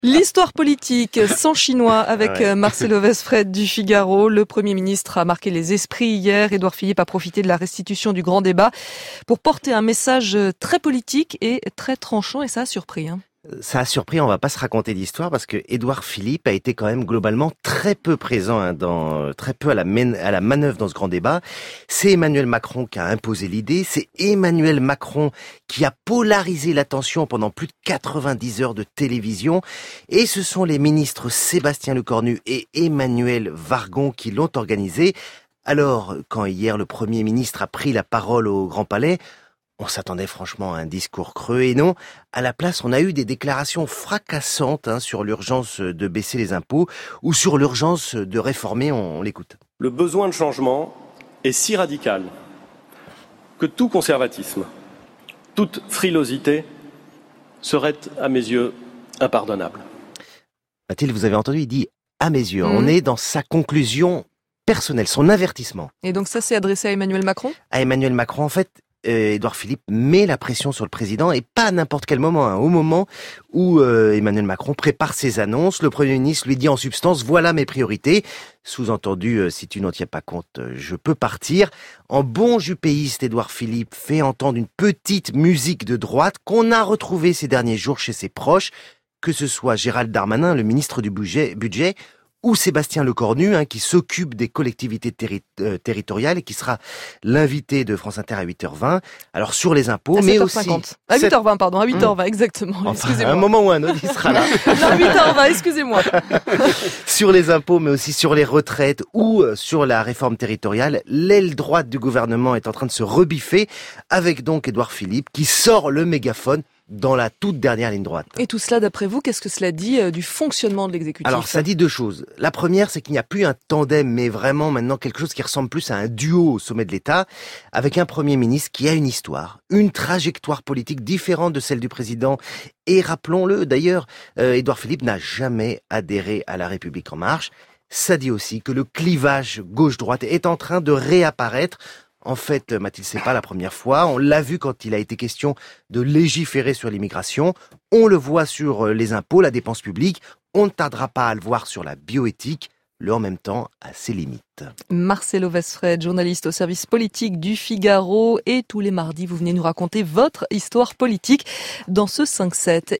L'histoire politique sans chinois avec Marcelo Vesfred du Figaro. Le Premier ministre a marqué les esprits hier. Édouard Philippe a profité de la restitution du grand débat pour porter un message très politique et très tranchant, et ça a surpris. Ça a surpris, on va pas se raconter d'histoire parce que Édouard Philippe a été quand même globalement très peu présent, très peu à la manœuvre dans ce grand débat. C'est Emmanuel Macron qui a imposé l'idée, c'est Emmanuel Macron qui a polarisé l'attention pendant plus de 90 heures de télévision, et ce sont les ministres Sébastien Lecornu et Emmanuel Wargon qui l'ont organisé. Alors, quand hier le Premier ministre a pris la parole au Grand Palais, on s'attendait franchement à un discours creux, et non, à la place on a eu des déclarations fracassantes sur l'urgence de baisser les impôts ou sur l'urgence de réformer, on l'écoute. Le besoin de changement est si radical que tout conservatisme, toute frilosité serait à mes yeux impardonnable. Mathilde, vous avez entendu, il dit à mes yeux, on est dans sa conclusion personnelle, son avertissement. Et donc ça c'est adressé à Emmanuel Macron ? À Emmanuel Macron, en fait. Édouard Philippe met la pression sur le président, et pas à n'importe quel moment, au moment où Emmanuel Macron prépare ses annonces. Le Premier ministre lui dit en substance: voilà mes priorités. Sous-entendu, si tu n'en tiens pas compte, je peux partir. En bon jupéiste, Édouard Philippe fait entendre une petite musique de droite qu'on a retrouvée ces derniers jours chez ses proches, que ce soit Gérald Darmanin, le ministre du budget, ou Sébastien Lecornu, qui s'occupe des collectivités territoriales et qui sera l'invité de France Inter à 8h20. Alors sur les impôts, à mais 7h50. aussi... À 8h20, pardon, à 8h20, exactement. Enfin, excusez-moi. À un moment ou un autre, il sera là. Non, 8h20, excusez-moi. Sur les impôts, mais aussi sur les retraites ou sur la réforme territoriale, l'aile droite du gouvernement est en train de se rebiffer, avec donc Édouard Philippe qui sort le mégaphone dans la toute dernière ligne droite. Et tout cela, d'après vous, qu'est-ce que cela dit du fonctionnement de l'exécutif ? Alors, ça dit deux choses. La première, c'est qu'il n'y a plus un tandem, mais vraiment maintenant quelque chose qui ressemble plus à un duo au sommet de l'État, avec un Premier ministre qui a une histoire, une trajectoire politique différente de celle du président. Et rappelons-le, d'ailleurs, Édouard Philippe n'a jamais adhéré à La République En Marche. Ça dit aussi que le clivage gauche-droite est en train de réapparaître. En fait, Mathilde, c'est pas la première fois. On l'a vu quand il a été question de légiférer sur l'immigration. On le voit sur les impôts, la dépense publique. On ne tardera pas à le voir sur la bioéthique. Le en même temps a ses limites. Marcelo Vesfred, journaliste au service politique du Figaro. Et tous les mardis, vous venez nous raconter votre histoire politique dans ce 5-7.